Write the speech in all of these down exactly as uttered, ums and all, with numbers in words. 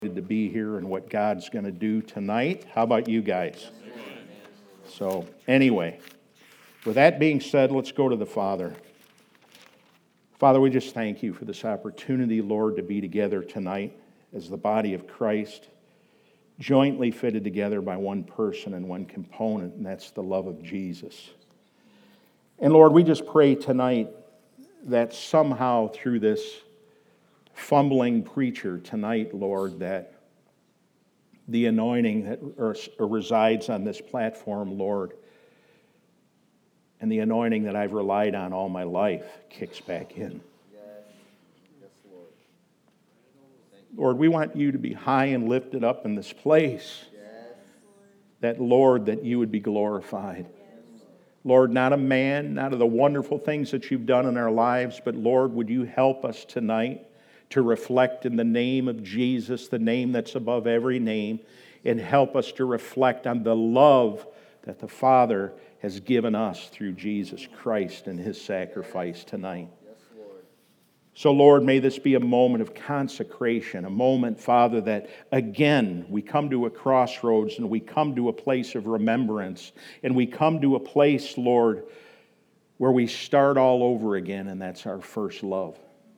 to be here and what God's going to do tonight. How about you guys? So anyway, with that being said, let's go to the Father. Father, we just thank you for this opportunity, Lord, to be together tonight as the body of Christ, jointly fitted together by one person and one component, and that's the love of Jesus. And Lord, we just pray tonight that somehow through this fumbling preacher tonight, Lord, that the anointing that er, resides on this platform, Lord, and the anointing that I've relied on all my life kicks back in. Yes. Yes, Lord. Lord, we want you to be high and lifted up in this place. Yes. That, Lord, that you would be glorified. Yes. Lord, not a man, not of the wonderful things that you've done in our lives, but Lord, would you help us tonight to reflect in the name of Jesus, the name that's above every name, and help us to reflect on the love that the Father has given us through Jesus Christ and His sacrifice tonight. Yes, Lord. So, Lord, may this be a moment of consecration, a moment, Father, that again we come to a crossroads and we come to a place of remembrance, and we come to a place, Lord, where we start all over again, and that's our first love.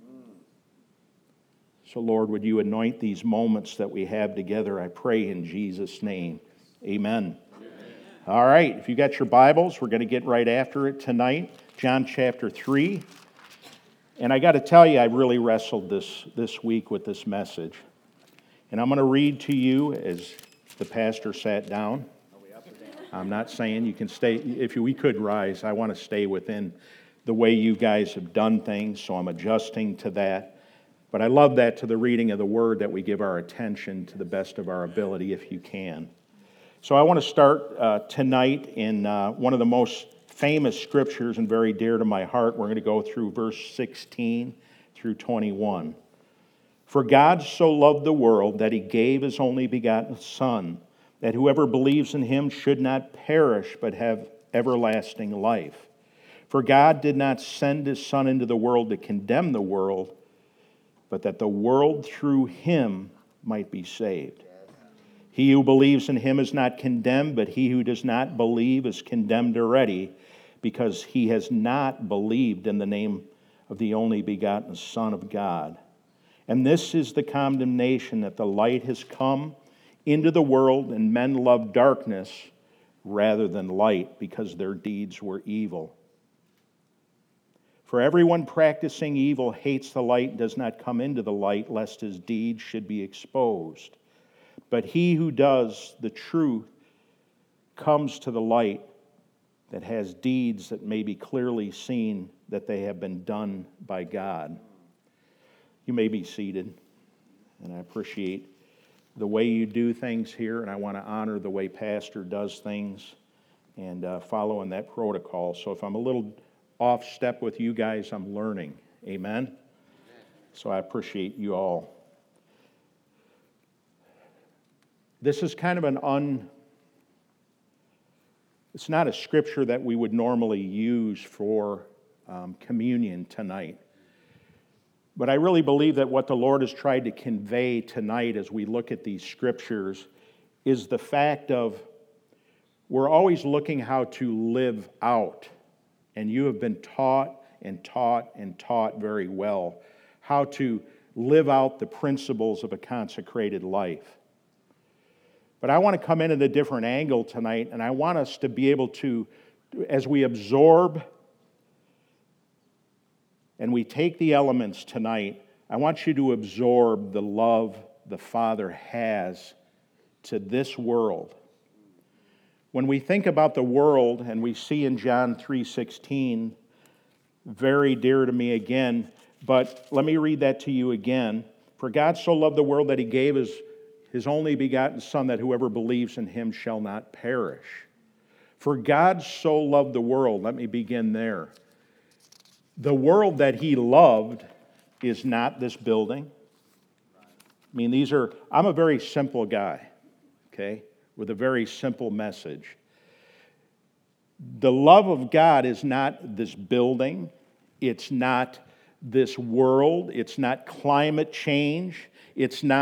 So, Lord, would you anoint these moments that we have together, I pray in Jesus' name. Amen. Amen. All right, if you got your Bibles, we're going to get right after it tonight. John chapter three. And I got to tell you, I really wrestled this, this week with this message. And I'm going to read to you as the pastor sat down. I'm not saying you can stay, if we could rise, I want to stay within the way you guys have done things, so I'm adjusting to that. But I love that to the reading of the Word that we give our attention to the best of our ability if you can. So I want to start uh, tonight in uh, one of the most famous scriptures and very dear to my heart. We're going to go through verse sixteen through twenty-one. For God so loved the world that He gave His only begotten Son, that whoever believes in Him should not perish but have everlasting life. For God did not send His Son into the world to condemn the world, but that the world through Him might be saved. He who believes in Him is not condemned, but he who does not believe is condemned already, because he has not believed in the name of the only begotten Son of God. And this is the condemnation, that the light has come into the world, and men love darkness rather than light, because their deeds were evil. For everyone practicing evil hates the light and does not come into the light, lest his deeds should be exposed. But he who does the truth comes to the light, that has deeds that may be clearly seen that they have been done by God. You may be seated, and I appreciate the way you do things here, and I want to honor the way Pastor does things and uh, following that protocol. So if I'm a little off step with you guys, I'm learning. Amen? Amen. So I appreciate you all. This is kind of an un... It's not a scripture that we would normally use for um, communion tonight. But I really believe that what the Lord has tried to convey tonight as we look at these scriptures is the fact of we're always looking how to live out. And you have been taught and taught and taught very well how to live out the principles of a consecrated life. But I want to come in at a different angle tonight, and I want us to be able to, as we absorb and we take the elements tonight, I want you to absorb the love the Father has to this world. When we think about the world, and we see in John three sixteen, very dear to me again, but let me read that to you again. For God so loved the world that He gave His, His only begotten Son, that whoever believes in Him shall not perish. For God so loved the world, let me begin there. The world that He loved is not this building. I mean, these are, I'm a very simple guy, okay? With a very simple message. The love of God is not this building. It's not this world. It's not climate change. It's not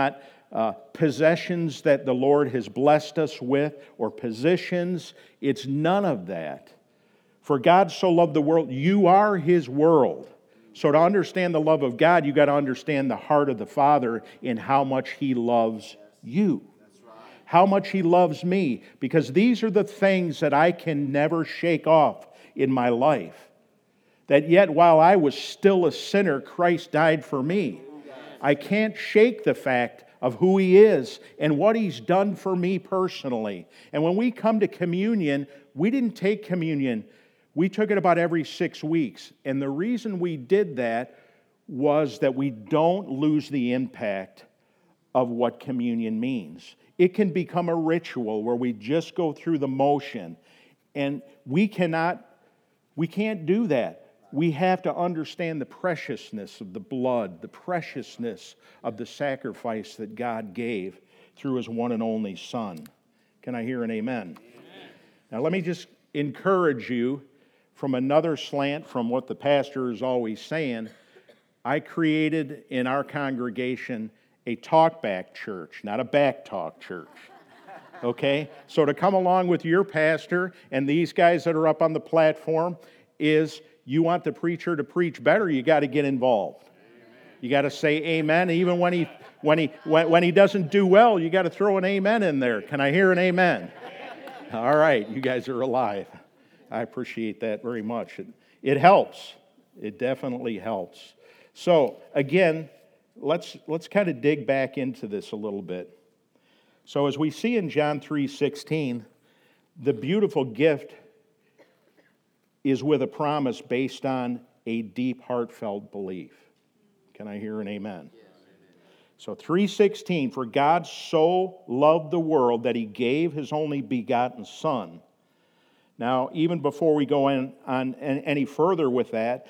uh, possessions that the Lord has blessed us with or positions. It's none of that. For God so loved the world, you are His world. So to understand the love of God, you got to understand the heart of the Father in how much He loves you. How much He loves me. Because these are the things that I can never shake off in my life. That yet while I was still a sinner, Christ died for me. I can't shake the fact of who He is and what He's done for me personally. And when we come to communion, we didn't take communion. We took it about every six weeks. And the reason we did that was that we don't lose the impact of what communion means. It can become a ritual where we just go through the motion. And we cannot, we can't do that. We have to understand the preciousness of the blood, the preciousness of the sacrifice that God gave through His one and only Son. Can I hear an amen? Amen. Now let me just encourage you from another slant from what the pastor is always saying. I created in our congregation a talk-back church, not a back-talk church. Okay? So to come along with your pastor and these guys that are up on the platform is you want the preacher to preach better, you got to get involved. Amen. You got to say amen. Even when he when he when, when he doesn't do well, you got to throw an amen in there. Can I hear an amen? All right, you guys are alive. I appreciate that very much. It, it helps. It definitely helps. So again, let's let's kind of dig back into this a little bit. So as we see in John three sixteen, the beautiful gift is with a promise based on a deep, heartfelt belief. Can I hear an amen? Yes. So three sixteen, for God so loved the world that He gave His only begotten Son. Now, even before we go in, on any further with that,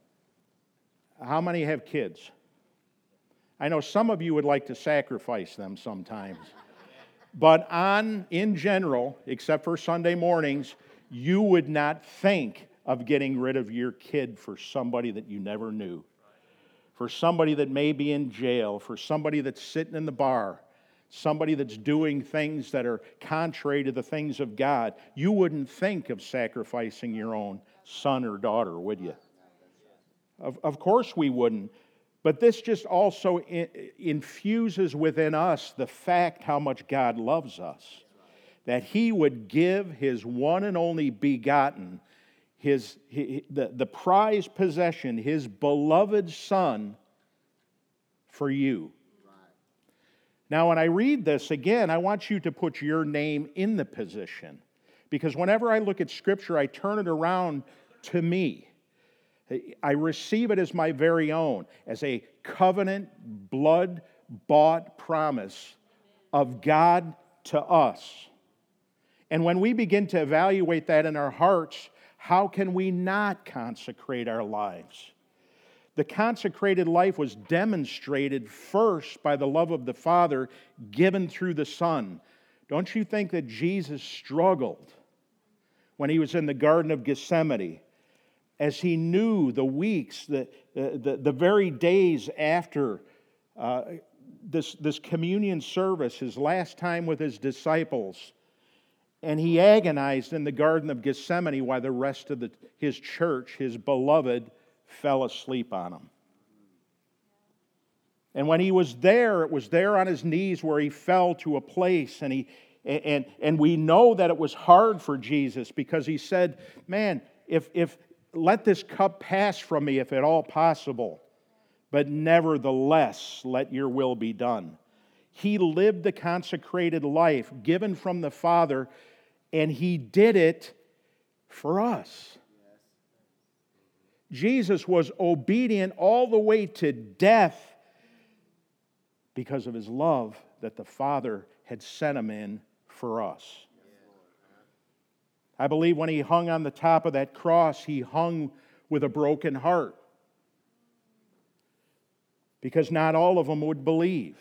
how many have kids? I know some of you would like to sacrifice them sometimes. But on, in general, except for Sunday mornings, you would not think of getting rid of your kid for somebody that you never knew, for somebody that may be in jail, for somebody that's sitting in the bar, somebody that's doing things that are contrary to the things of God. You wouldn't think of sacrificing your own son or daughter, would you? Of, of course we wouldn't. But this just also infuses within us the fact how much God loves us. That He would give His one and only begotten, his, his the, the prized possession, His beloved Son, for you. Now, when I read this again, I want you to put your name in the position. Because whenever I look at Scripture, I turn it around to me. I receive it as my very own, as a covenant, blood-bought promise of God to us. And when we begin to evaluate that in our hearts, how can we not consecrate our lives? The consecrated life was demonstrated first by the love of the Father given through the Son. Don't you think that Jesus struggled when He was in the Garden of Gethsemane? As He knew the weeks, the, the, the very days after uh, this, this communion service, His last time with His disciples, and He agonized in the Garden of Gethsemane while the rest of the, His church, His beloved, fell asleep on Him. And when He was there, it was there on His knees where He fell to a place, and He and, and we know that it was hard for Jesus because He said, man, if if let this cup pass from me if at all possible, but nevertheless, let your will be done. He lived the consecrated life given from the Father, and He did it for us. Jesus was obedient all the way to death because of His love that the Father had sent Him in for us. I believe when He hung on the top of that cross, He hung with a broken heart. Because not all of them would believe.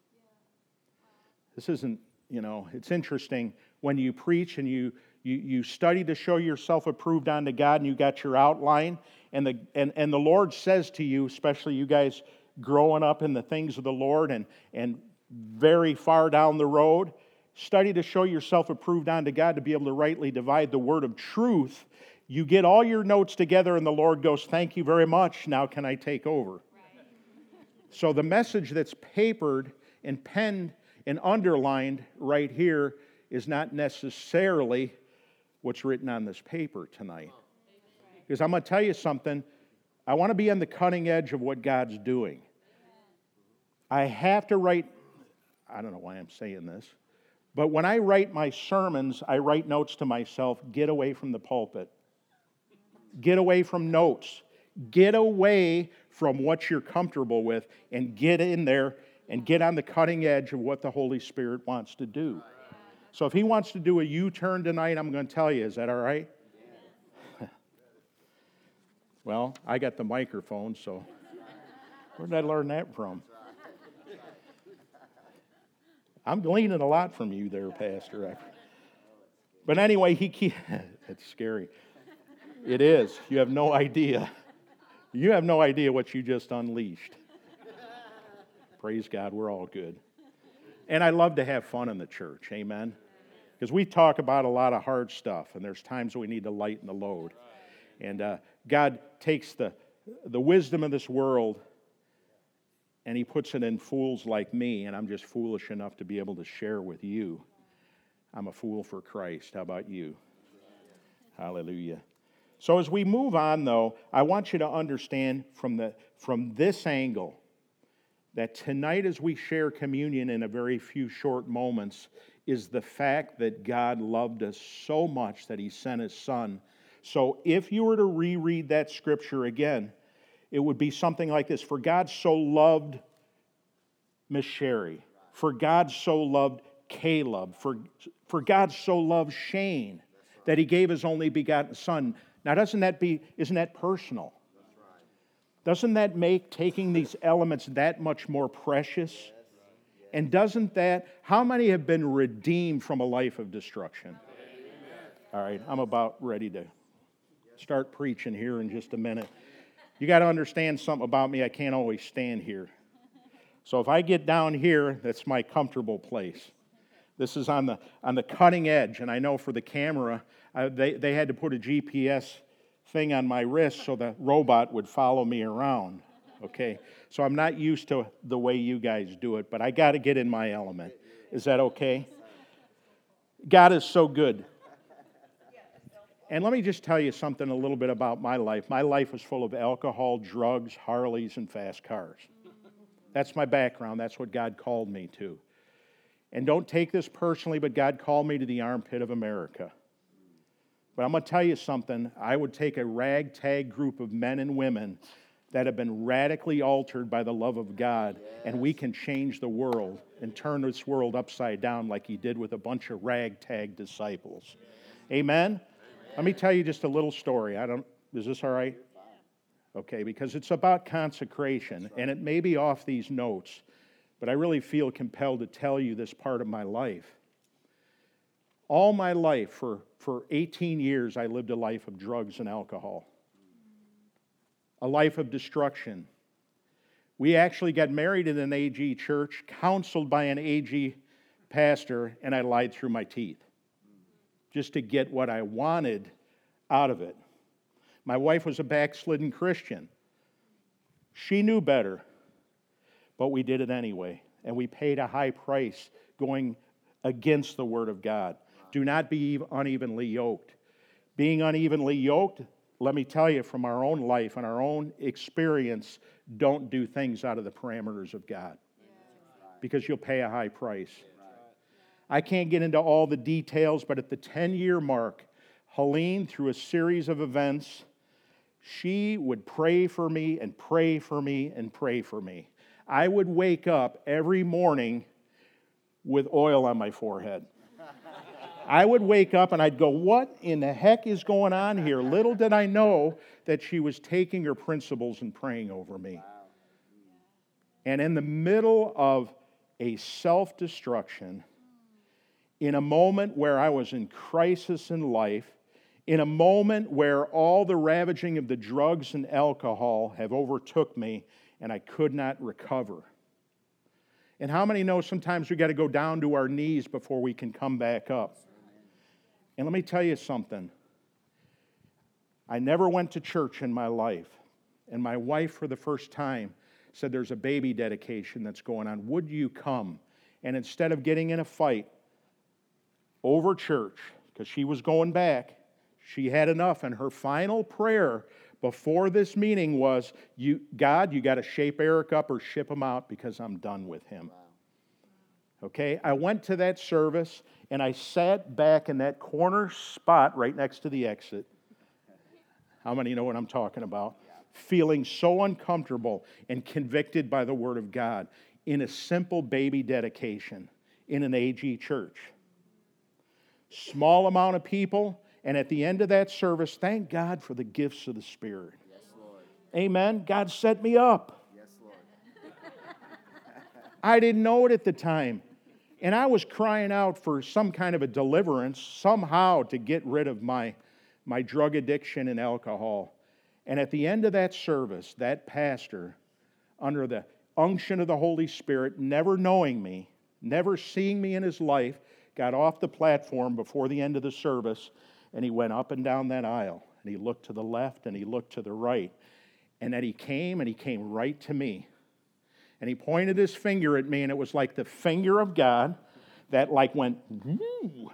This isn't, you know, it's interesting when you preach and you, you, you study to show yourself approved unto God and you got your outline, and the, and, and the Lord says to you, especially you guys growing up in the things of the Lord and, and very far down the road. Study to show yourself approved unto God, to be able to rightly divide the word of truth. You get all your notes together and the Lord goes, thank you very much, now can I take over? Right. So the message that's papered and penned and underlined right here is not necessarily what's written on this paper tonight. Because I'm going to tell you something, I want to be on the cutting edge of what God's doing. I have to write, I don't know why I'm saying this, but when I write my sermons, I write notes to myself, get away from the pulpit. Get away from notes. Get away from what you're comfortable with and get in there and get on the cutting edge of what the Holy Spirit wants to do. So if He wants to do a U-turn tonight, I'm going to tell you, is that all right? Well, I got the microphone, so where did I learn that from? I'm gleaning a lot from you there, Pastor. But anyway, he keep, it's scary. It is. You have no idea. You have no idea what you just unleashed. Praise God, we're all good. And I love to have fun in the church, amen? Because we talk about a lot of hard stuff, and there's times we need to lighten the load. And uh, God takes the, the wisdom of this world and He puts it in fools like me, and I'm just foolish enough to be able to share with you. I'm a fool for Christ. How about you? Hallelujah. So as we move on, though, I want you to understand from the from this angle that tonight as we share communion in a very few short moments is the fact that God loved us so much that He sent His Son. So if you were to reread that scripture again, it would be something like this. For God so loved Miss Sherry. For God so loved Caleb. For, for God so loved Shane that He gave His only begotten Son. Now doesn't that be, isn't that personal? Doesn't that make taking these elements that much more precious? And doesn't that, how many have been redeemed from a life of destruction? All right, I'm about ready to start preaching here in just a minute. You got to understand something about me. I can't always stand here. So if I get down here, that's my comfortable place. This is on the on the cutting edge, and I know for the camera, uh, they, they had to put a G P S thing on my wrist so the robot would follow me around. Okay, so I'm not used to the way you guys do it, but I got to get in my element. Is that okay? God is so good. And let me just tell you something a little bit about my life. My life was full of alcohol, drugs, Harleys, and fast cars. That's my background. That's what God called me to. And don't take this personally, but God called me to the armpit of America. But I'm going to tell you something. I would take a ragtag group of men and women that have been radically altered by the love of God, yes. And we can change the world and turn this world upside down like He did with a bunch of ragtag disciples. Yes. Amen? Amen? Let me tell you just a little story. I don't. Is this all right? Okay, because it's about consecration, and it may be off these notes, but I really feel compelled to tell you this part of my life. All my life, for, for eighteen years, I lived a life of drugs and alcohol. A life of destruction. We actually got married in an A G church, counseled by an A G pastor, and I lied through my teeth just to get what I wanted out of it. My wife was a backslidden Christian. She knew better, but we did it anyway, and we paid a high price going against the Word of God. Do not be unevenly yoked. Being unevenly yoked, let me tell you from our own life and our own experience, don't do things out of the parameters of God, because you'll pay a high price. I can't get into all the details, but at the ten-year mark, Helene, through a series of events, she would pray for me and pray for me and pray for me. I would wake up every morning with oil on my forehead. I would wake up and I'd go, what in the heck is going on here? Little did I know that she was taking her principles and praying over me. And in the middle of a self-destruction, in a moment where I was in crisis in life, in a moment where all the ravaging of the drugs and alcohol have overtook me and I could not recover. And how many know sometimes we got to go down to our knees before we can come back up? And let me tell you something. I never went to church in my life. And my wife, for the first time, said, there's a baby dedication that's going on. Would you come? And instead of getting in a fight over church, because she was going back, she had enough. And her final prayer before this meeting was, "You, God, you got to shape Eric up or ship him out because I'm done with him." Okay, I went to that service and I sat back in that corner spot right next to the exit. How many know what I'm talking about? Feeling so uncomfortable and convicted by the Word of God in a simple baby dedication in an A G church. Small amount of people, and at the end of that service, thank God for the gifts of the Spirit. Yes, Lord. Amen. God set me up. Yes, Lord. I didn't know it at the time. And I was crying out for some kind of a deliverance, somehow to get rid of my, my drug addiction and alcohol. And at the end of that service, that pastor, under the unction of the Holy Spirit, never knowing me, never seeing me in his life, got off the platform before the end of the service, and he went up and down that aisle. And he looked to the left and he looked to the right. And then he came and he came right to me. And he pointed his finger at me, and it was like the finger of God that like went, woo.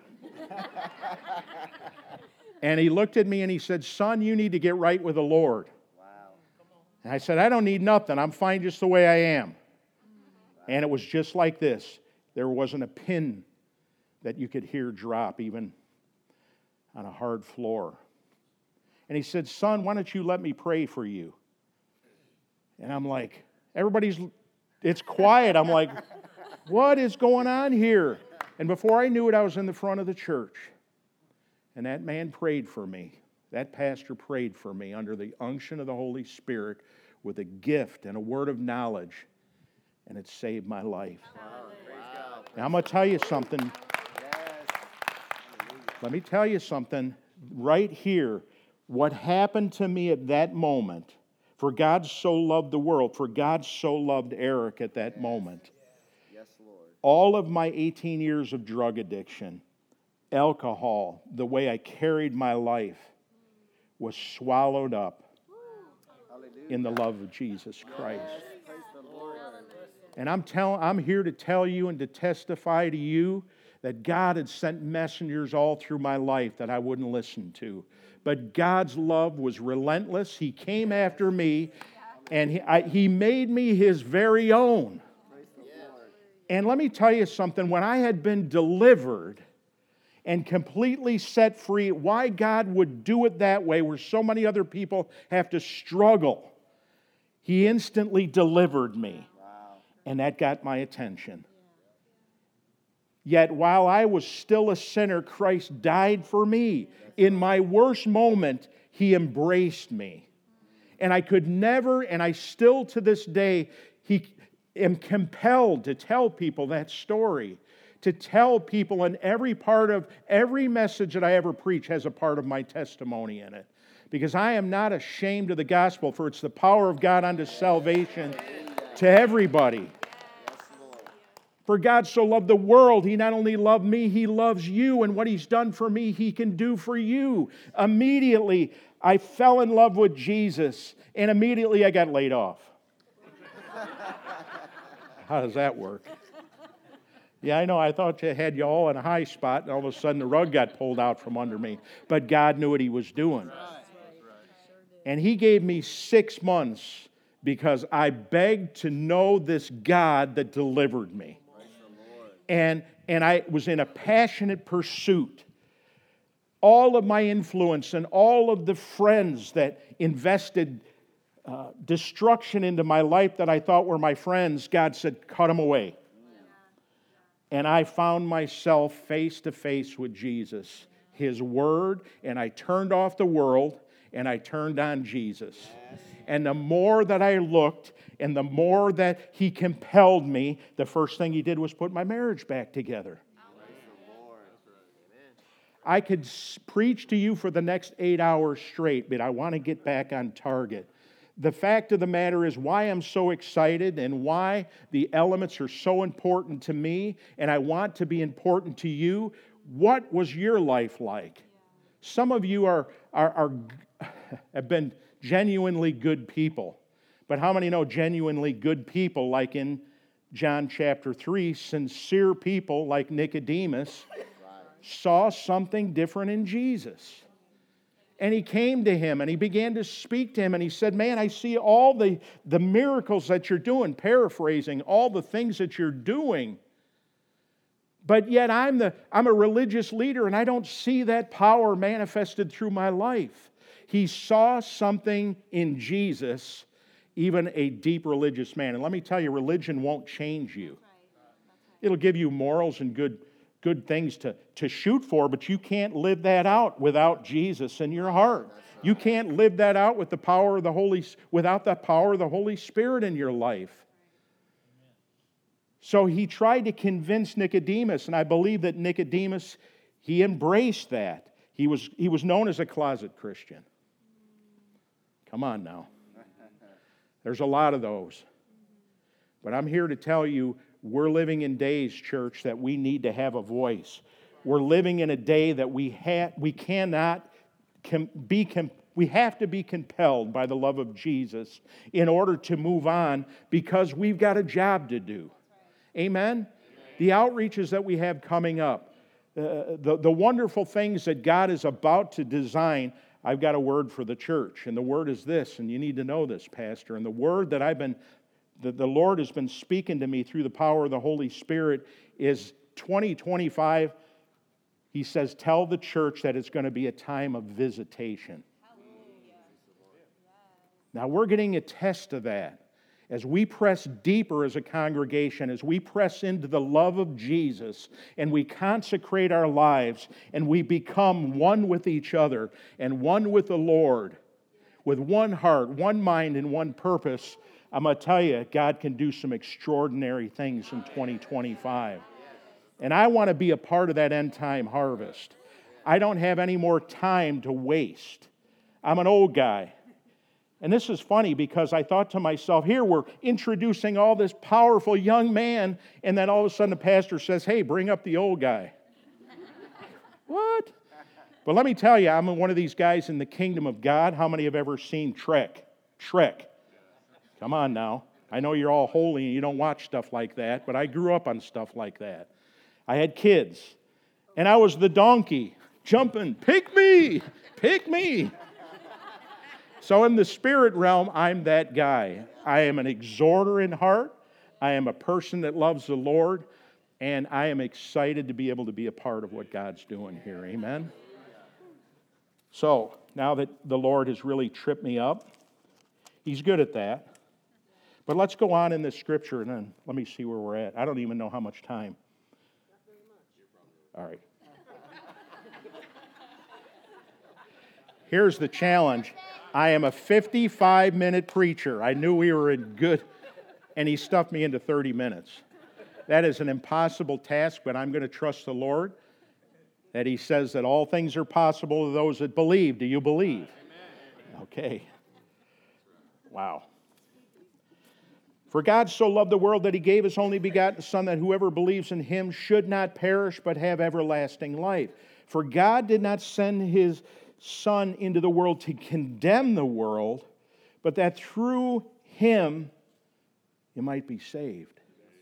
And he looked at me and he said, "Son, you need to get right with the Lord." Wow. And I said, "I don't need nothing. I'm fine just the way I am." And it was just like this. There wasn't a pin that you could hear drop, even on a hard floor. And he said, "Son, why don't you let me pray for you?" And I'm like, everybody's, it's quiet. I'm like, what is going on here? And before I knew it, I was in the front of the church. And that man prayed for me. That pastor prayed for me under the unction of the Holy Spirit with a gift and a word of knowledge. And it saved my life. Wow. Praise God. Now, I'm going to tell you something. Yes. Let me tell you something right here. What happened to me at that moment, for God so loved the world, for God so loved Eric at that moment. Yes, Lord. All of my eighteen years of drug addiction, alcohol, the way I carried my life was swallowed up Hallelujah. in the love of Jesus Christ. Praise the Lord. And I'm tell, I'm here to tell you and to testify to you that God had sent messengers all through my life that I wouldn't listen to. But God's love was relentless. He came after me, and He, I, he made me His very own. Praise the Lord. And let me tell you something. When I had been delivered and completely set free, why God would do it that way where so many other people have to struggle, He instantly delivered me. Wow. And that got my attention. Yet while I was still a sinner, Christ died for me. In my worst moment, He embraced me. And I could never, and I still to this day, he, am compelled to tell people that story. To tell people, and every part of, every message that I ever preach has a part of my testimony in it. Because I am not ashamed of the gospel, for it's the power of God unto salvation to everybody. Yes, Lord. For God so loved the world, He not only loved me, He loves you. And what He's done for me, He can do for you. Immediately, I fell in love with Jesus. And immediately, I got laid off. How does that work? Yeah, I know. I thought you had you all in a high spot, and all of a sudden the rug got pulled out from under me. But God knew what He was doing. And He gave me six months because I begged to know this God that delivered me. And, and I was in a passionate pursuit. All of my influence and all of the friends that invested uh, destruction into my life that I thought were my friends, God said, cut them away. And I found myself face to face with Jesus, His Word, and I turned off the world and I turned on Jesus. And the more that I looked and the more that He compelled me, the first thing He did was put my marriage back together. I could preach to you for the next eight hours straight, but I want to get back on target. the fact of the matter is why I'm so excited and why the elements are so important to me and I want to be important to you. What was your life like? Some of you are, are, are have been genuinely good people. But how many know genuinely good people, like in John chapter three, sincere people like Nicodemus saw something different in Jesus? And he came to him and he began to speak to him and he said, man, I see all the, the miracles that you're doing, paraphrasing, all the things that you're doing. But yet I'm, the, I'm a religious leader and I don't see that power manifested through my life. He saw something in Jesus, even a deep religious man. And let me tell you, religion won't change you. It'll give you morals and good good things to, to shoot for, but you can't live that out without Jesus in your heart. You can't live that out with the power of the Holy without the power of the Holy Spirit in your life. So he tried to convince Nicodemus, and I believe that Nicodemus, he embraced that. He was, he was known as a closet Christian. Come on now. There's a lot of those. But I'm here to tell you, we're living in days, church, that we need to have a voice. We're living in a day that we ha- we cannot com- be com- we have to be compelled by the love of Jesus in order to move on because we've got a job to do. Amen? The outreaches that we have coming up, uh, the, the wonderful things that God is about to design, I've got a word for the church. And the word is this, and you need to know this, Pastor. And the word that I've been The, the Lord has been speaking to me through the power of the Holy Spirit is twenty twenty-five. He says, tell the church that it's going to be a time of visitation. Now we're getting a test of that. As we press deeper as a congregation, as we press into the love of Jesus, and we consecrate our lives, and we become one with each other, and one with the Lord, with one heart, one mind, and one purpose, I'm going to tell you, God can do some extraordinary things in twenty twenty-five. And I want to be a part of that end time harvest. I don't have any more time to waste. I'm an old guy. And this is funny because I thought to myself, here we're introducing all this powerful young man, and then all of a sudden the pastor says, hey, bring up the old guy. What? But let me tell you, I'm one of these guys in the kingdom of God. How many have ever seen Trek? Trek. Come on now. I know you're all holy and you don't watch stuff like that, but I grew up on stuff like that. I had kids, and I was the donkey, jumping, pick me, pick me. So in the spirit realm, I'm that guy. I am an exhorter in heart. I am a person that loves the Lord, and I am excited to be able to be a part of what God's doing here. Amen? So, now that the Lord has really tripped me up, He's good at that. But let's go on in this scripture, and then let me see where we're at. I don't even know how much time. All right. Here's the challenge. I am a fifty-five minute preacher. I knew we were in good, and he stuffed me into thirty minutes. That is an impossible task, but I'm going to trust the Lord that He says that all things are possible to those that believe. Do you believe? Amen. Okay. Wow. For God so loved the world that He gave His only begotten Son, that whoever believes in Him should not perish but have everlasting life. For God did not send His Son into the world to condemn the world, but that through Him you might be saved.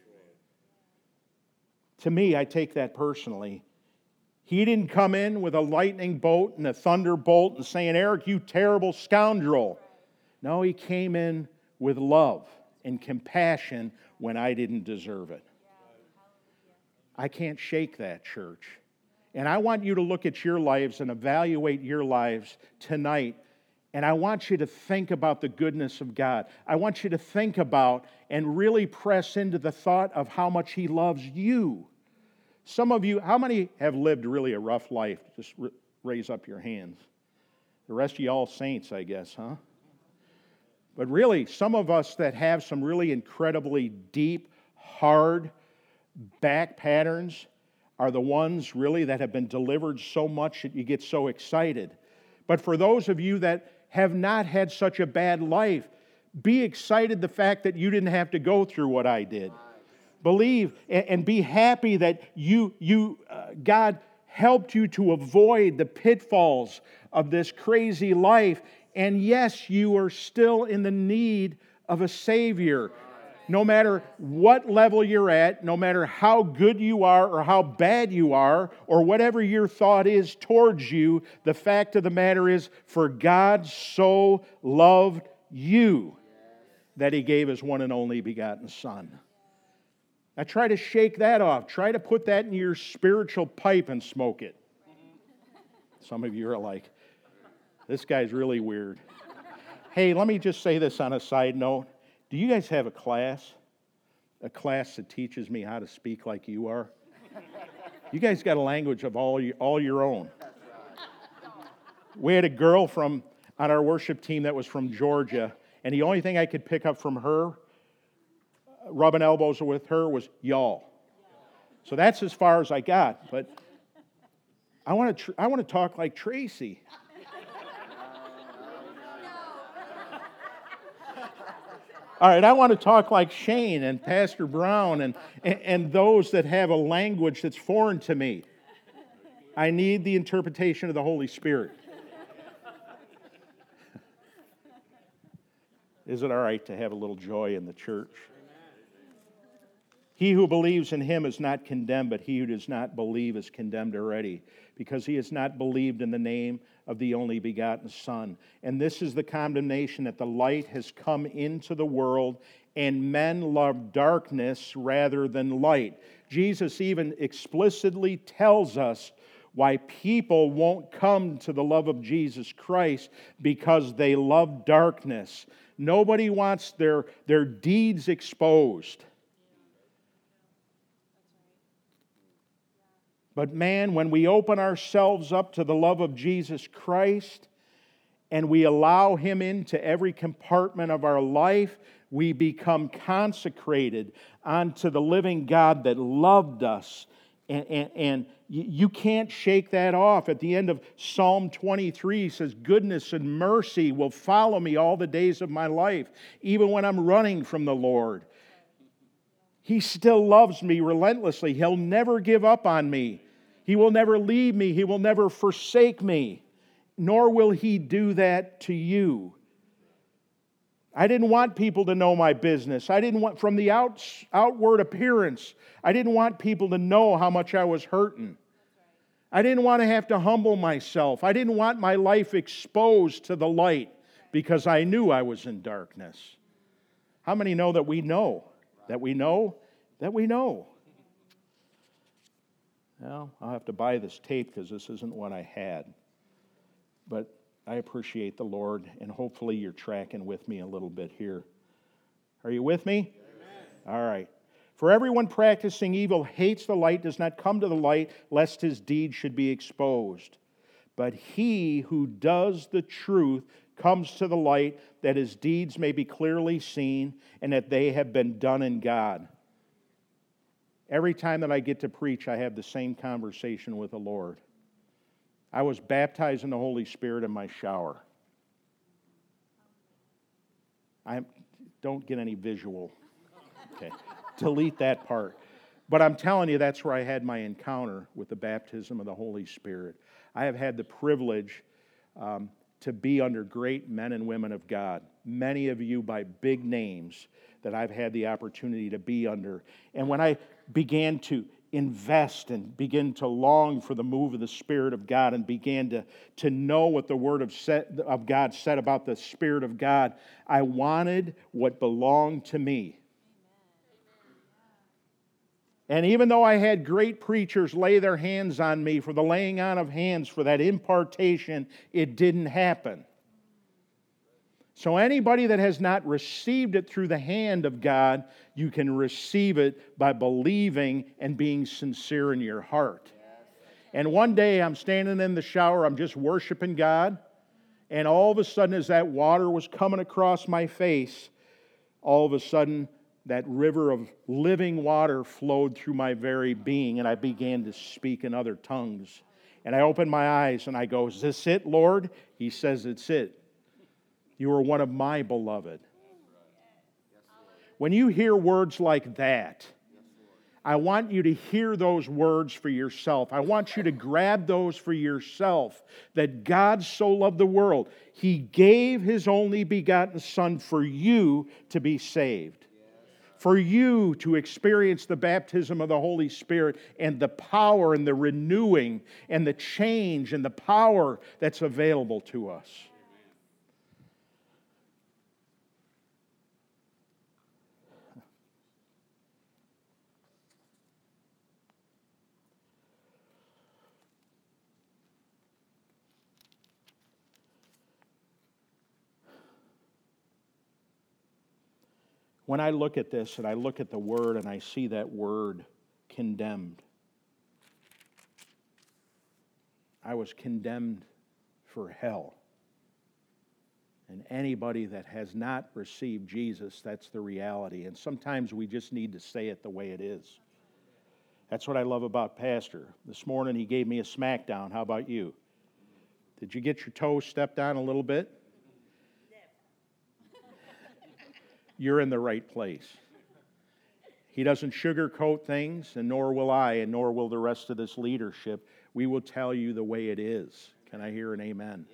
To me, I take that personally. He didn't come in with a lightning bolt and a thunderbolt and saying, Eric, you terrible scoundrel. No, He came in with love and compassion when I didn't deserve it. I can't shake that, church. And I want you to look at your lives and evaluate your lives tonight. And I want you to think about the goodness of God. I want you to think about and really press into the thought of how much He loves you. Some of you, how many have lived really a rough life? Just r- raise up your hands. The rest of you all saints, I guess, huh? But really, some of us that have some really incredibly deep, hard back patterns are the ones really that have been delivered so much that you get so excited. But for those of you that have not had such a bad life, Be excited the fact that you didn't have to go through what I did. Believe and, and be happy that you, you uh, God helped you to avoid the pitfalls of this crazy life. And yes, you are still in the need of a Savior. No matter what level you're at, no matter how good you are or how bad you are, or whatever your thought is towards you, the fact of the matter is, for God so loved you that He gave His one and only begotten Son. Now try to shake that off. Try to put that in your spiritual pipe and smoke it. Some of you are like, this guy's really weird. Hey, let me just say this on a side note. Do you guys have a class? A class that teaches me how to speak like you are? You guys got a language of all your, all your own. We had a girl from on our worship team that was from Georgia, and the only thing I could pick up from her, rubbing elbows with her, was y'all. So that's as far as I got. But I want to tr- I want to talk like Tracy. All right, I want to talk like Shane and Pastor Brown and, and, and those that have a language that's foreign to me. I need the interpretation of the Holy Spirit. Is it all right to have a little joy in the church? He who believes in Him is not condemned, but he who does not believe is condemned already, because he has not believed in the name of the only begotten Son. And this is the condemnation, that the light has come into the world, and men love darkness rather than light. Jesus even explicitly tells us why people won't come to the love of Jesus Christ, because they love darkness. Nobody wants their, their deeds exposed. But man, when we open ourselves up to the love of Jesus Christ and we allow Him into every compartment of our life, we become consecrated unto the living God that loved us. And, and, and you can't shake that off. At the end of Psalm twenty-three, it says, goodness and mercy will follow me all the days of my life, even when I'm running from the Lord. He still loves me relentlessly. He'll never give up on me. He will never leave me. He will never forsake me. Nor will He do that to you. I didn't want people to know my business. I didn't want, from the out, outward appearance, I didn't want people to know how much I was hurting. I didn't want to have to humble myself. I didn't want my life exposed to the light because I knew I was in darkness. How many know that we know? That we know? That we know. Well, I'll have to buy this tape because this isn't what I had. But I appreciate the Lord, and hopefully you're tracking with me a little bit here. Are you with me? Amen. All right. For everyone practicing evil hates the light, does not come to the light, lest his deeds should be exposed. But he who does the truth comes to the light, that his deeds may be clearly seen, and that they have been done in God. Every time that I get to preach, I have the same conversation with the Lord. I was baptized in the Holy Spirit in my shower. I don't get any visual. Okay, delete that part. But I'm telling you, that's where I had my encounter with the baptism of the Holy Spirit. I have had the privilege um, to be under great men and women of God. Many of you by big names that I've had the opportunity to be under. And when I began to invest and begin to long for the move of the Spirit of God and began to, to know what the Word of, set, of God said about the Spirit of God, I wanted what belonged to me. And even though I had great preachers lay their hands on me for the laying on of hands for that impartation, it didn't happen. So anybody that has not received it through the hand of God, you can receive it by believing and being sincere in your heart. And one day I'm standing in the shower, I'm just worshiping God, and all of a sudden as that water was coming across my face, all of a sudden that river of living water flowed through my very being, and I began to speak in other tongues. And I opened my eyes and I go, is this it, Lord? He says, it's it. You are one of my beloved. When you hear words like that, I want you to hear those words for yourself. I want you to grab those for yourself, that God so loved the world. He gave His only begotten Son for you to be saved, for you to experience the baptism of the Holy Spirit and the power and the renewing and the change and the power that's available to us. When I look at this and I look at the word and I see that word condemned, I was condemned for hell. And anybody that has not received Jesus, that's the reality. And sometimes we just need to say it the way it is. That's what I love about Pastor. This morning he gave me a smackdown. How about you? Did you get your toes stepped on a little bit? You're in the right place. He doesn't sugarcoat things, and nor will I, and nor will the rest of this leadership. We will tell you the way it is. Can I hear an amen?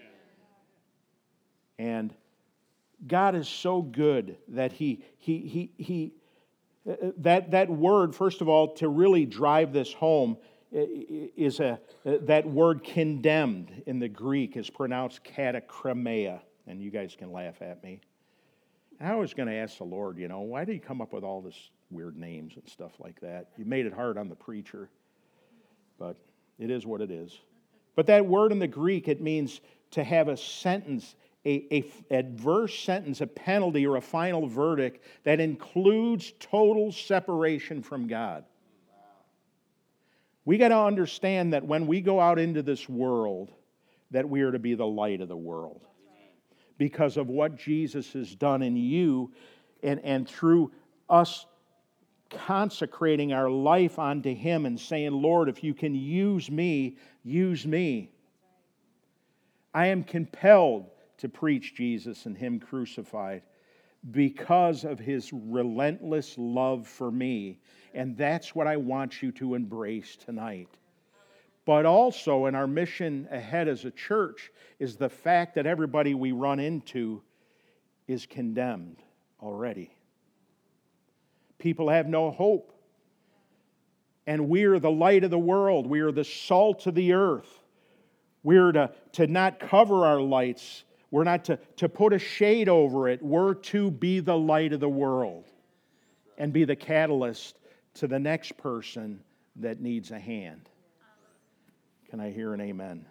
Amen. And God is so good that He He He He uh, that that word, first of all, to really drive this home, is a that word condemned in the Greek is pronounced katakramea, and you guys can laugh at me. I was going to ask the Lord, you know, why did He come up with all this weird names and stuff like that? You made it hard on the preacher, but it is what it is. But that word in the Greek, it means to have a sentence, a, a adverse sentence, a penalty or a final verdict that includes total separation from God. We got to understand that when we go out into this world, that we are to be the light of the world. Because of what Jesus has done in you, and, and through us consecrating our life unto Him and saying, Lord, if you can use me, use me. I am compelled to preach Jesus and Him crucified because of His relentless love for me. And that's what I want you to embrace tonight. But also in our mission ahead as a church is the fact that everybody we run into is condemned already. People have no hope. And we're the light of the world. We are the salt of the earth. We're to, to not cover our lights. We're not to, to put a shade over it. We're to be the light of the world and be the catalyst to the next person that needs a hand. Can I hear an amen? Amen?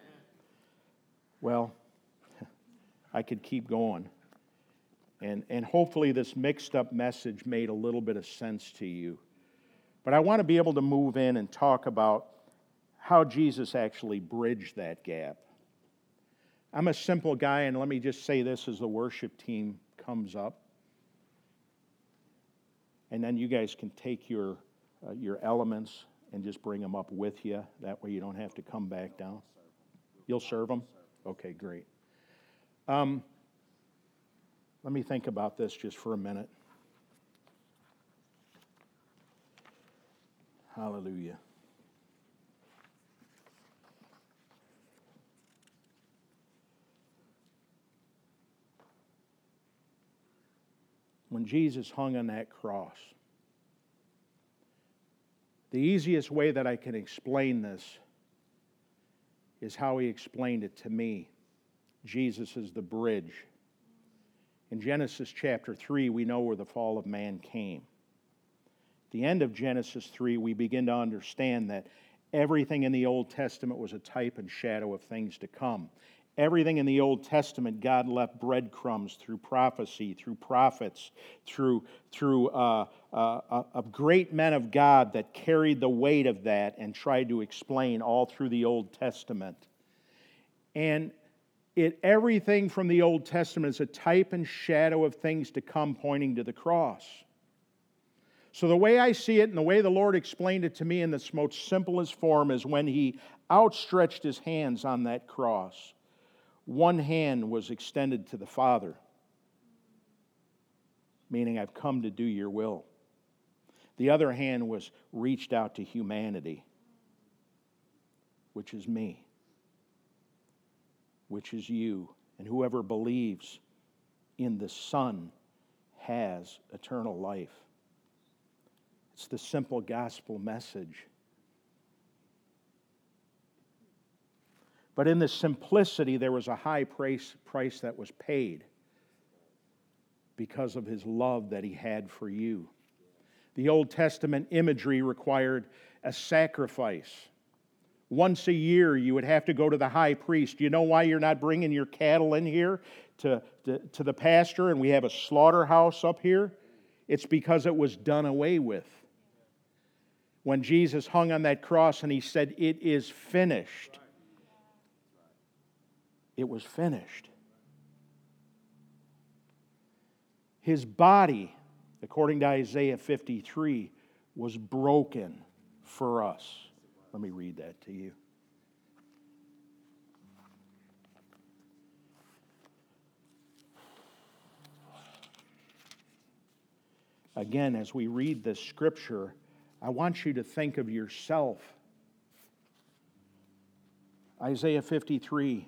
Well, I could keep going. And, and hopefully this mixed up message made a little bit of sense to you. But I want to be able to move in and talk about how Jesus actually bridged that gap. I'm a simple guy, and let me just say this as the worship team comes up. And then you guys can take your, uh, your elements and just bring them up with you. That way you don't have to come back down. You'll serve them? Okay, great. Um, let me think about this just for a minute. Hallelujah. When Jesus hung on that cross, the easiest way that I can explain this is how He explained it to me. Jesus is the bridge. In Genesis chapter three, we know where the fall of man came. At the end of Genesis three, we begin to understand that everything in the Old Testament was a type and shadow of things to come. Everything in the Old Testament, God left breadcrumbs through prophecy, through prophets, through, through uh, uh, uh, great men of God that carried the weight of that and tried to explain all through the Old Testament. And it everything from the Old Testament is a type and shadow of things to come, pointing to the cross. So the way I see it and the way the Lord explained it to me in this most simplest form is when He outstretched His hands on that cross. One hand was extended to the Father. meaning I've come to do your will. The other hand was reached out to humanity, which is me, which is you. And whoever believes in the Son has eternal life. It's the simple gospel message. But in the simplicity, there was a high price, price that was paid because of his love that he had for you. The Old Testament imagery required a sacrifice. Once a year, you would have to go to the high priest. You know why you're not bringing your cattle in here to, to, to the pasture and we have a slaughterhouse up here? It's because it was done away with. When Jesus hung on that cross and he said, "It is finished," it was finished. His body, according to Isaiah fifty-three, was broken for us. Let me read that to you. Again, as we read this scripture, I want you to think of yourself. Isaiah fifty-three.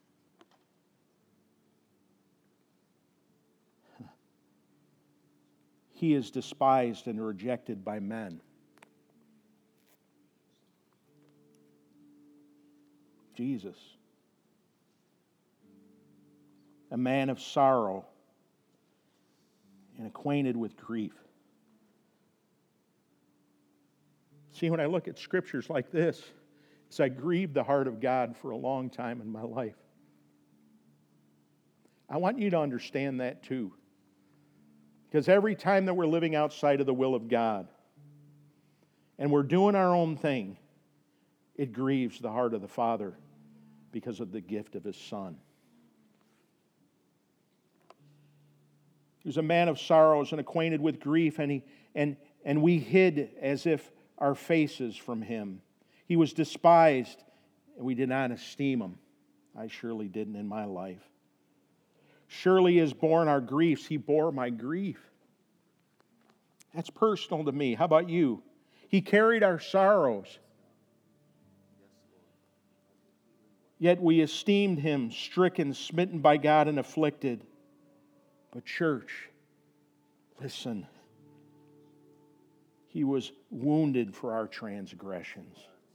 He is despised and rejected by men. Jesus, a man of sorrow and acquainted with grief. See, when I look at scriptures like this, it's I grieved the heart of God for a long time in my life. I want you to understand that too. Because every time that we're living outside of the will of God and we're doing our own thing, it grieves the heart of the Father because of the gift of His Son. He was a man of sorrows and acquainted with grief, and, he, and, and we hid as if our faces from Him. He was despised, and we did not esteem Him. I surely didn't in my life. Surely He has borne our griefs. He bore my grief. That's personal to me. How about you? He carried our sorrows. Yet we esteemed Him stricken, smitten by God, and afflicted. But church, listen. He was wounded for our transgressions.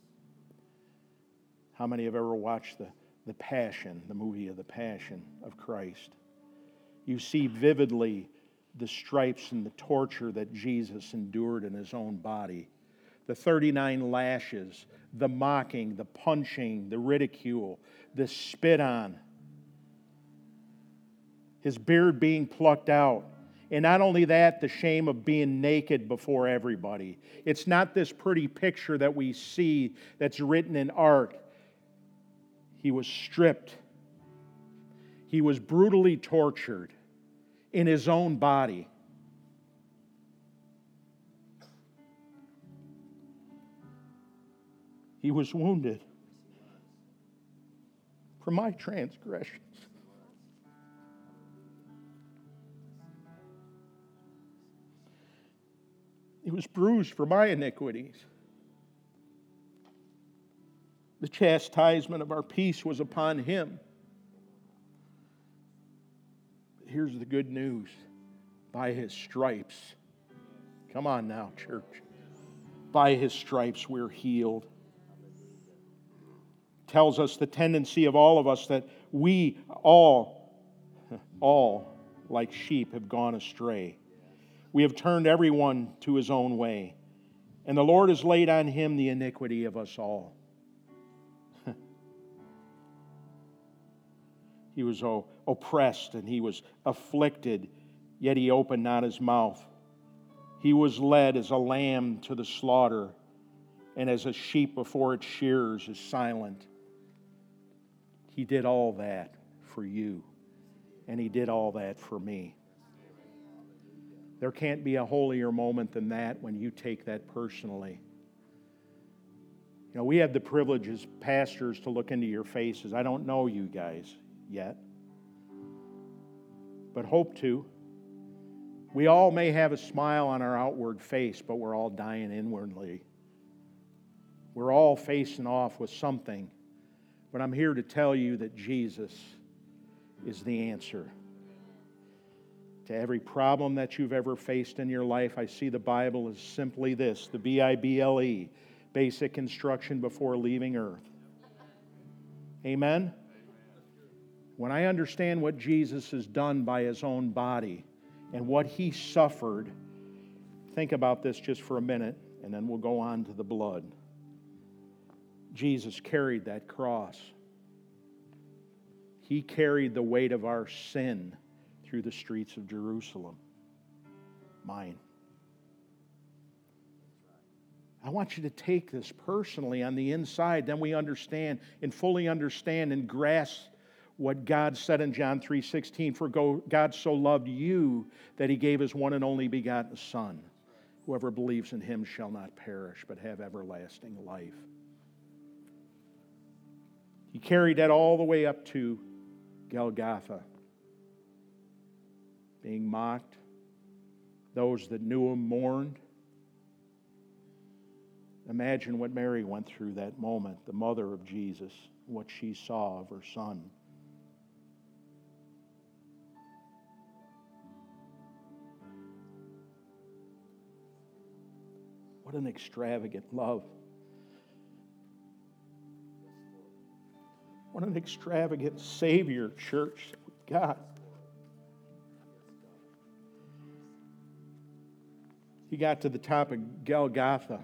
How many have ever watched the, the Passion, the movie of the Passion of Christ? You see vividly the stripes and the torture that Jesus endured in His own body. The thirty-nine lashes, the mocking, the punching, the ridicule, the spit on. His beard being plucked out. And not only that, the shame of being naked before everybody. It's not this pretty picture that we see that's written in art. He was stripped. He was brutally tortured in His own body. He was wounded for my transgressions. He was bruised for my iniquities. The chastisement of our peace was upon Him. Here's the good news. By His stripes. Come on now, church. By His stripes we're healed. Tells us the tendency of all of us that we all, all like sheep have gone astray. We have turned everyone to his own way. And the Lord has laid on Him the iniquity of us all. He was oh, oppressed and He was afflicted, yet He opened not His mouth. He was led as a lamb to the slaughter, and as a sheep before its shearers is silent. He did all that for you, and He did all that for me. There can't be a holier moment than that when you take that personally. You know, we have the privilege as pastors to look into your faces. I don't know you guys yet, but hope to. We all may have a smile on our outward face, but we're all dying inwardly. We're all facing off with something. But I'm here to tell you that Jesus is the answer to every problem that you've ever faced in your life. I see the Bible as simply this, the B I B L E, basic instruction before leaving earth. Amen? When I understand what Jesus has done by His own body and what He suffered, think about this just for a minute, and then we'll go on to the blood. Jesus carried that cross. He carried the weight of our sin through the streets of Jerusalem. Mine. I want you to take this personally on the inside. Then we understand and fully understand and grasp what God said in John three sixteen. For God so loved you that He gave His one and only begotten Son. Whoever believes in Him shall not perish, but have everlasting life. He carried that all the way up to Golgotha, being mocked. Those that knew Him mourned. Imagine what Mary went through that moment, the mother of Jesus, what she saw of her Son. What an extravagant love. What an extravagant Savior, church, God. He got to the top of Golgotha.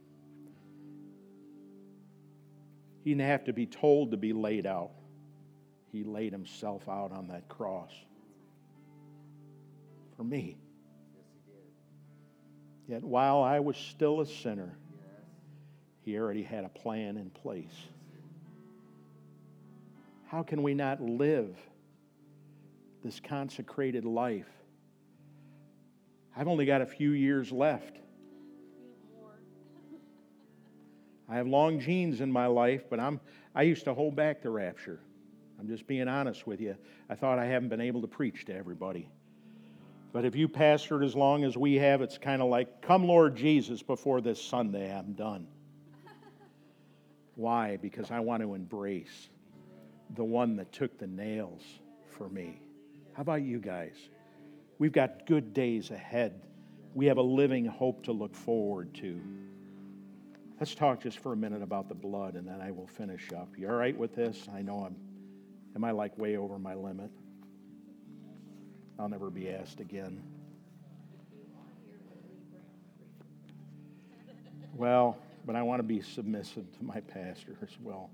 He didn't have to be told to be laid out. He laid Himself out on that cross for me. Yet while I was still a sinner, He already had a plan in place. How can we not live this consecrated life? I've only got a few years left. I have long genes in my life, but I'm, I used to hold back the rapture. I'm just being honest with you. I thought I haven't been able to preach to everybody. But if you pastored as long as we have, it's kind of like, come Lord Jesus, before this Sunday I'm done. Why? Because I want to embrace the one that took the nails for me. How about you guys? We've got good days ahead. We have a living hope to look forward to. Let's talk just for a minute about the blood, and then I will finish up. You all right with this? I know I'm, am I like way over my limit? I'll never be asked again. Well, but I want to be submissive to my pastor as well.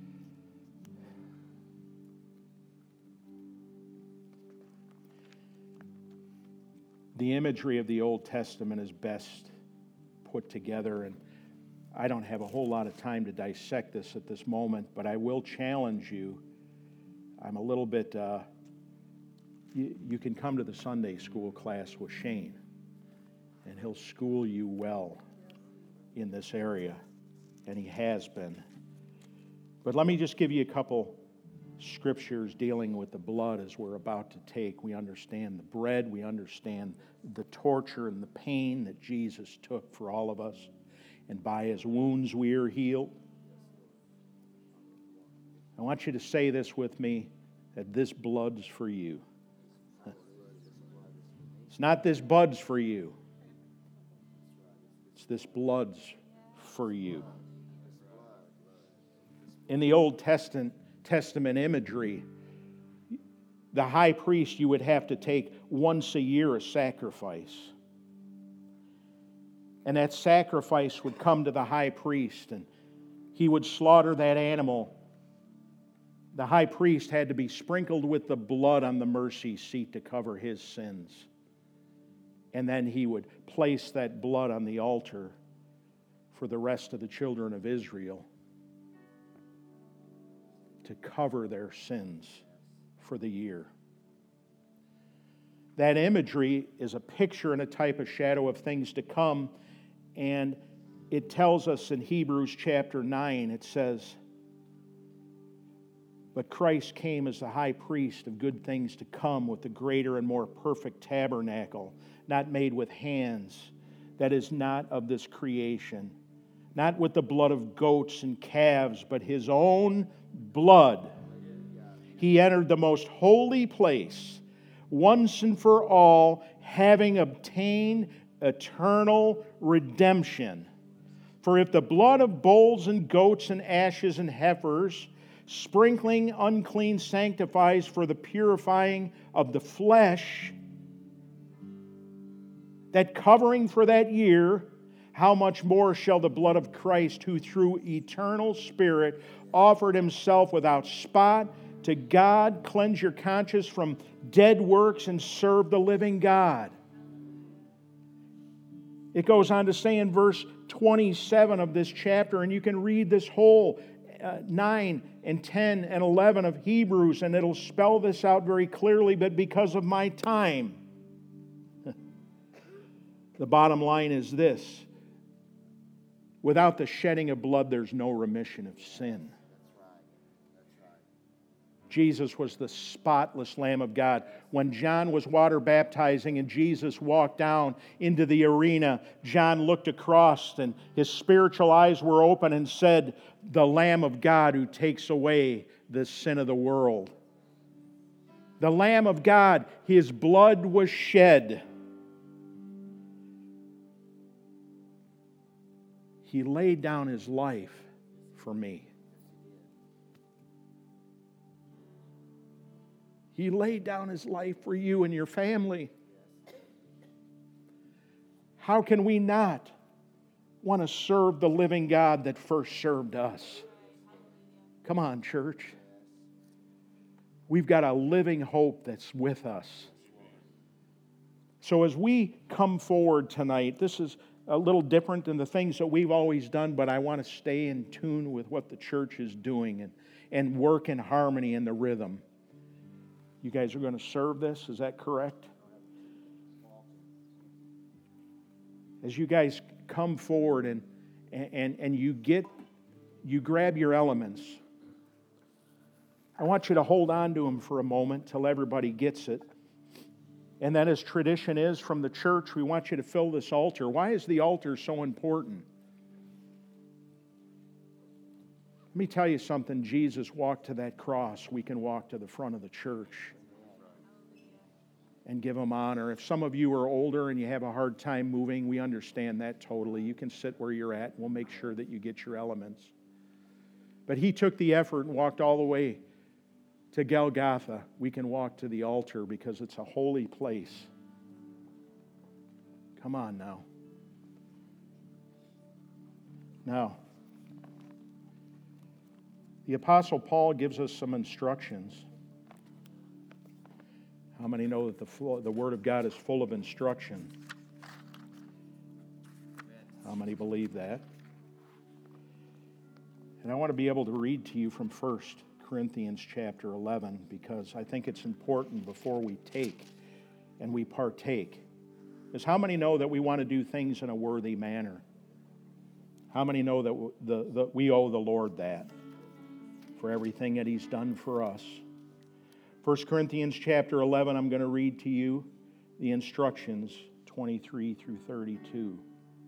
The imagery of the Old Testament is best put together, and I don't have a whole lot of time to dissect this at this moment, but I will challenge you. I'm a little bit, uh, you, you can come to the Sunday school class with Shane, and he'll school you well in this area, and he has been. But let me just give you a couple scriptures dealing with the blood as we're about to take. We understand the bread, we understand the torture and the pain that Jesus took for all of us. And by His wounds we are healed. I want you to say this with me, that this blood's for you. It's not this bud's for you. It's this blood's for you. In the Old Testament, Testament imagery, the high priest, you would have to take once a year a sacrifice. And that sacrifice would come to the high priest, and he would slaughter that animal. The high priest had to be sprinkled with the blood on the mercy seat to cover his sins. And then he would place that blood on the altar for the rest of the children of Israel to cover their sins for the year. That imagery is a picture and a type of shadow of things to come. And it tells us in Hebrews chapter nine, it says, But Christ came as the high priest of good things to come with the greater and more perfect tabernacle, not made with hands, that is not of this creation, not with the blood of goats and calves, but His own blood. He entered the most holy place, once and for all, having obtained eternal redemption. For if the blood of bulls and goats and ashes and heifers, sprinkling unclean, sanctifies for the purifying of the flesh, that covering for that year, how much more shall the blood of Christ, who through eternal Spirit offered Himself without spot to God, cleanse your conscience from dead works and serve the living God? It goes on to say in verse twenty-seven of this chapter, and you can read this whole uh, nine and ten and eleven of Hebrews, and it'll spell this out very clearly, but because of my time, the bottom line is this: without the shedding of blood, there's no remission of sin. Jesus was the spotless Lamb of God. When John was water baptizing and Jesus walked down into the arena, John looked across and his spiritual eyes were open and said, "The Lamb of God who takes away the sin of the world." The Lamb of God, His blood was shed. He laid down His life for me. He laid down His life for you and your family. How can we not want to serve the living God that first served us? Come on, church. We've got a living hope that's with us. So as we come forward tonight, this is a little different than the things that we've always done, but I want to stay in tune with what the church is doing and, and work in harmony in the rhythm. You guys are going to serve this, is that correct? As you guys come forward and, and, and you get, you grab your elements, I want you to hold on to them for a moment till everybody gets it. And then, as tradition is from the church, we want you to fill this altar. Why is the altar so important? Let me tell you something. Jesus walked to that cross. We can walk to the front of the church and give Him honor. If some of you are older and you have a hard time moving, we understand that totally. You can sit where you're at, and we'll make sure that you get your elements. But He took the effort and walked all the way to Golgotha. We can walk to the altar because it's a holy place. Come on now. Now, the Apostle Paul gives us some instructions. How many know that the, full, the Word of God is full of instruction? How many believe that? And I want to be able to read to you from First Corinthians chapter eleven, because I think it's important before we take and we partake. Because how many know that we want to do things in a worthy manner? How many know that the, the, we owe the Lord that for everything that He's done for us? First Corinthians chapter eleven, I'm going to read to you the instructions, twenty-three through thirty-two.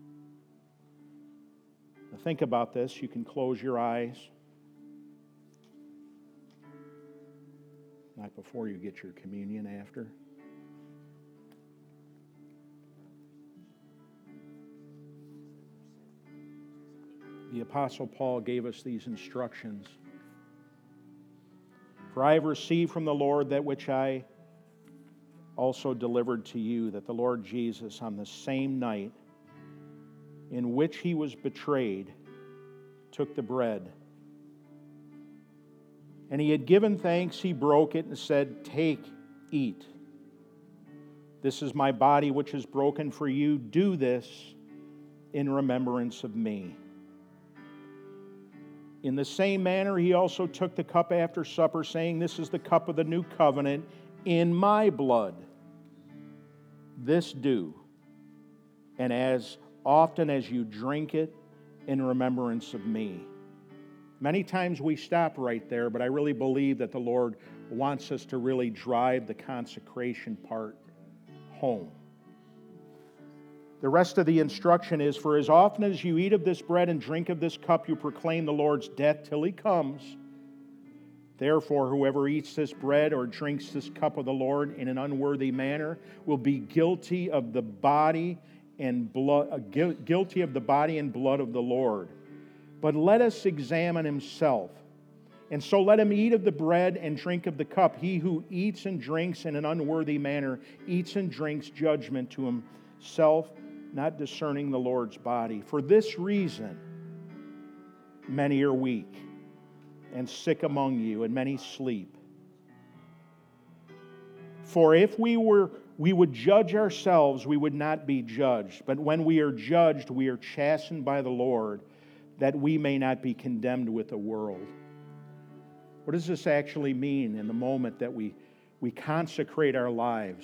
Now think about this. You can close your eyes. Not before you get your communion, after. The Apostle Paul gave us these instructions. For I have received from the Lord that which I also delivered to you, that the Lord Jesus, on the same night in which He was betrayed, took the bread. And He had given thanks, He broke it and said, "Take, eat. This is my body which is broken for you. Do this in remembrance of me." In the same manner, He also took the cup after supper, saying, "This is the cup of the new covenant in my blood. This do, and as often as you drink it, in remembrance of me. Many times we stop right there, but I really believe that the Lord wants us to really drive the consecration part home. The rest of the instruction is, for as often as you eat of this bread and drink of this cup, you proclaim the Lord's death till He comes. Therefore, whoever eats this bread or drinks this cup of the Lord in an unworthy manner will be guilty of the body and blood, uh, gu- guilty of the body and blood of the Lord. But let us examine himself. And so let him eat of the bread and drink of the cup. He who eats and drinks in an unworthy manner eats and drinks judgment to himself, not discerning the Lord's body. For this reason, many are weak and sick among you, and many sleep. For if we were we would judge ourselves, we would not be judged. But when we are judged, we are chastened by the Lord, that we may not be condemned with the world. What does this actually mean in the moment that we, we consecrate our lives?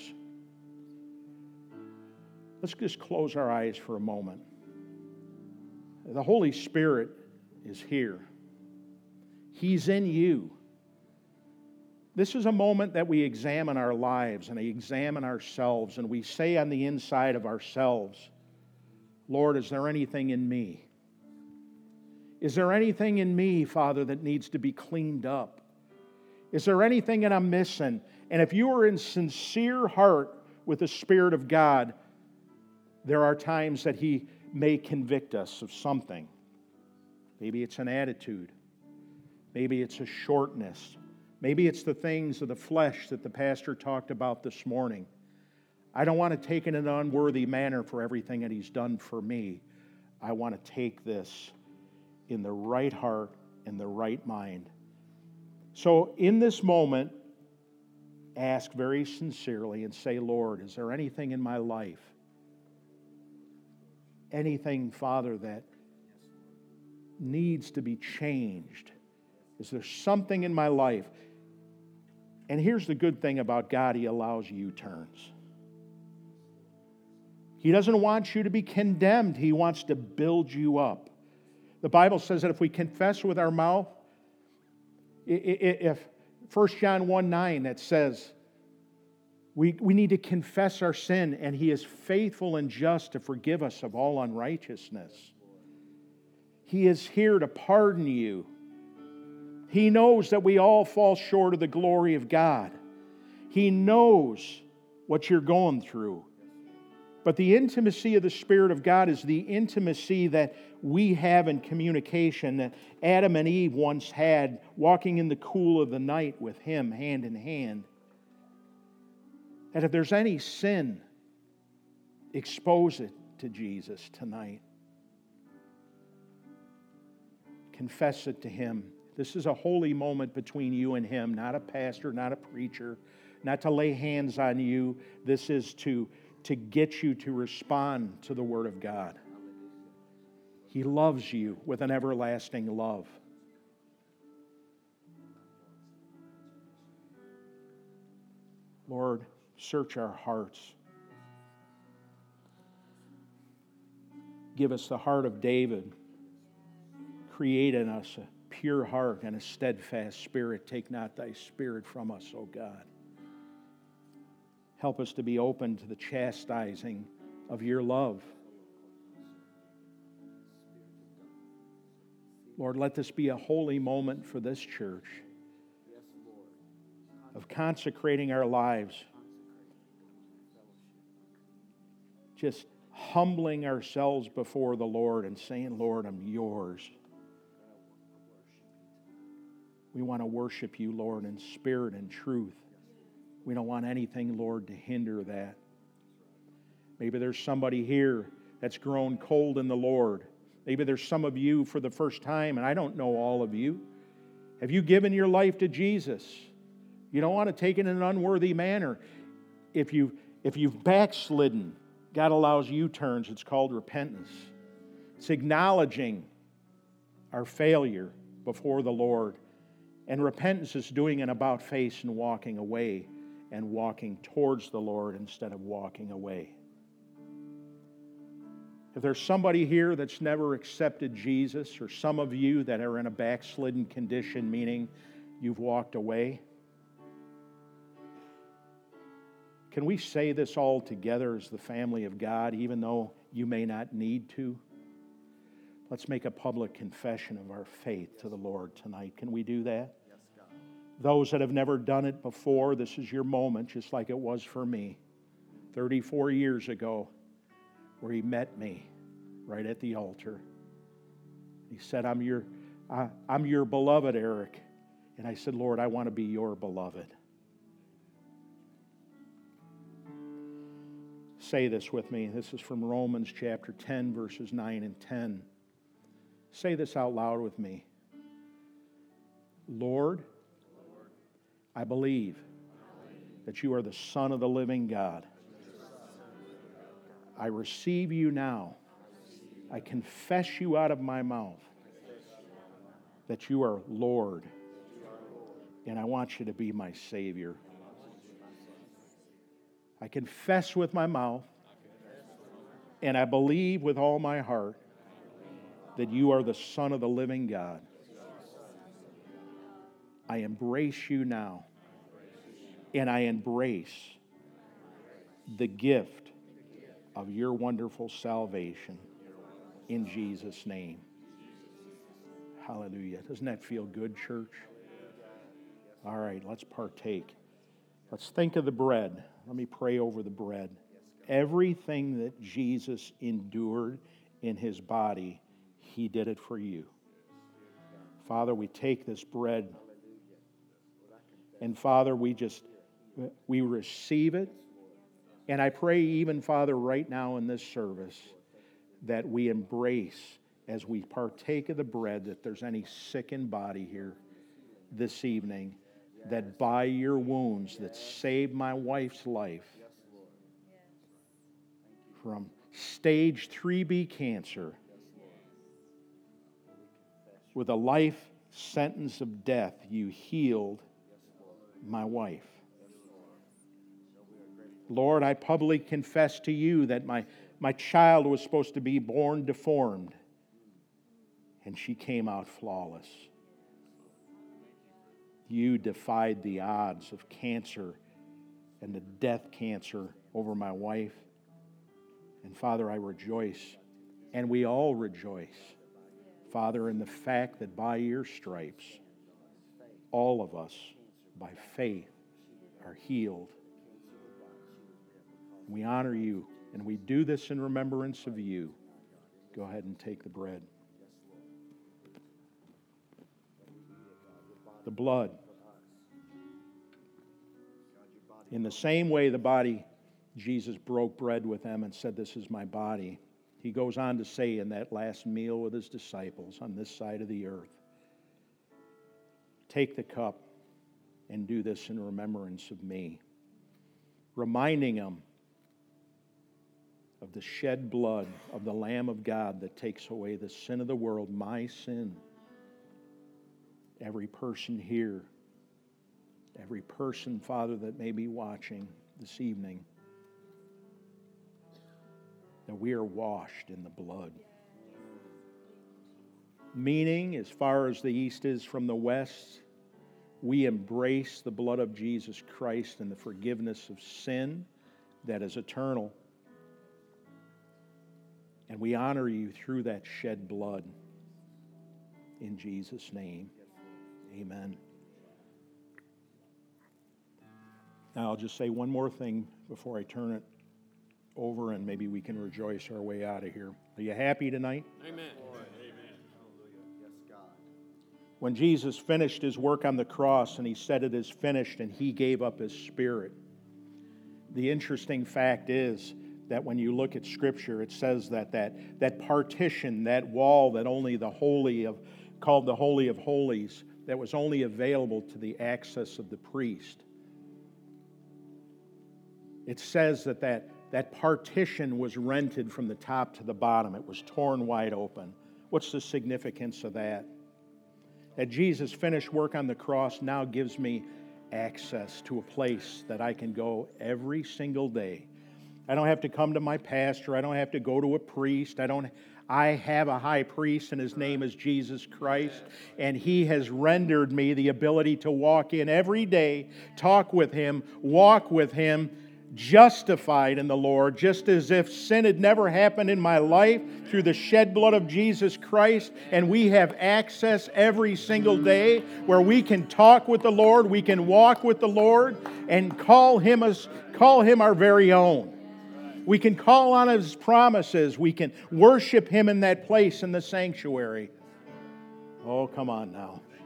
Let's just close our eyes for a moment. The Holy Spirit is here. He's in you. This is a moment that we examine our lives and we examine ourselves, and we say on the inside of ourselves, Lord, is there anything in me? Is there anything in me, Father, that needs to be cleaned up? Is there anything that I'm missing? And if you are in sincere heart with the Spirit of God, there are times that He may convict us of something. Maybe it's an attitude. Maybe it's a shortness. Maybe it's the things of the flesh that the pastor talked about this morning. I don't want to take it in an unworthy manner for everything that He's done for me. I want to take this in the right heart and the right mind. So in this moment, ask very sincerely and say, Lord, is there anything in my life, anything, Father, that needs to be changed? Is there something in my life? And here's the good thing about God, He allows U-turns. He doesn't want you to be condemned. He wants to build you up. The Bible says that if we confess with our mouth, if First John one nine that says we, we need to confess our sin, and He is faithful and just to forgive us of all unrighteousness. He is here to pardon you. He knows that we all fall short of the glory of God. He knows what you're going through. But the intimacy of the Spirit of God is the intimacy that we have in communication that Adam and Eve once had, walking in the cool of the night with Him hand in hand. That if there's any sin, expose it to Jesus tonight. Confess it to Him. This is a holy moment between you and Him, not a pastor, not a preacher, not to lay hands on you. This is to, to get you to respond to the Word of God. He loves you with an everlasting love. Lord, search our hearts. Give us the heart of David. Create in us a pure heart and a steadfast spirit. Take not thy spirit from us, O God. Help us to be open to the chastising of your love. Lord, let this be a holy moment for this church of consecrating our lives, just humbling ourselves before the Lord and saying, Lord, I'm yours. We want to worship you, Lord, in spirit and truth. We don't want anything, Lord, to hinder that. Maybe there's somebody here that's grown cold in the Lord. Maybe there's some of you for the first time, and I don't know all of you. Have you given your life to Jesus? You don't want to take it in an unworthy manner. If you've, if you've backslidden, God allows U-turns. It's called repentance. It's acknowledging our failure before the Lord. And repentance is doing an about face and walking away and walking towards the Lord instead of walking away. If there's somebody here that's never accepted Jesus, or some of you that are in a backslidden condition, meaning you've walked away, can we say this all together as the family of God, even though you may not need to? Let's make a public confession of our faith to the Lord tonight. Can we do that? Yes, God. Those that have never done it before, this is your moment, just like it was for me thirty-four years ago, where He met me right at the altar. He said, I'm your, I, I'm your beloved, Eric. And I said, Lord, I want to be your beloved. Say this with me. This is from Romans chapter ten, verses nine and ten. Say this out loud with me. Lord, I believe that you are the Son of the living God. I receive you now. I confess you out of my mouth that you are Lord, and I want you to be my Savior. I confess with my mouth, and I believe with all my heart that you are the Son of the living God. I embrace you now, and I embrace the gift of your wonderful salvation in Jesus' name. Hallelujah. Doesn't that feel good, church? All right, let's partake. Let's think of the bread. Let me pray over the bread. Everything that Jesus endured in His body, He did it for you. Father, we take this bread, and Father, we just, we receive it. And I pray even, Father, right now in this service, that we embrace, as we partake of the bread, that there's any sickened body here this evening, that by your wounds that saved my wife's life from stage three B cancer with a life sentence of death, you healed my wife. Lord, I publicly confess to you that my, my child was supposed to be born deformed, and she came out flawless. You defied the odds of cancer and the death cancer over my wife. And Father, I rejoice, and we all rejoice, Father, in the fact that by your stripes, all of us, by faith, are healed. We honor you, and we do this in remembrance of you. Go ahead and take the bread. The blood. In the same way the body, Jesus broke bread with them and said, this is my body. He goes on to say in that last meal with His disciples on this side of the earth, take the cup and do this in remembrance of me. Reminding them of the shed blood of the Lamb of God that takes away the sin of the world, my sin. Every person here, every person, Father, that may be watching this evening, that we are washed in the blood. Meaning, as far as the east is from the west, we embrace the blood of Jesus Christ and the forgiveness of sin that is eternal. And we honor you through that shed blood. In Jesus' name, amen. Now, I'll just say one more thing before I turn it over, and maybe we can rejoice our way out of here. Are you happy tonight? Amen. Yes, God. When Jesus finished His work on the cross and He said it is finished and He gave up His spirit, the interesting fact is that when you look at Scripture, it says that that, that partition, that wall that only the Holy of, called the Holy of Holies, that was only available to the access of the priest. It says that that, that partition was rented from the top to the bottom. It was torn wide open. What's the significance of that? That Jesus' finished work on the cross now gives me access to a place that I can go every single day I don't have to come to my pastor. I don't have to go to a priest. I don't. I have a high priest, and his name is Jesus Christ. And he has rendered me the ability to walk in every day, talk with him, walk with him, justified in the Lord, just as if sin had never happened in my life through the shed blood of Jesus Christ. And we have access every single day where we can talk with the Lord, we can walk with the Lord, and call him as call him our very own. We can call on his promises. We can worship him in that place in the sanctuary. Oh, come on now.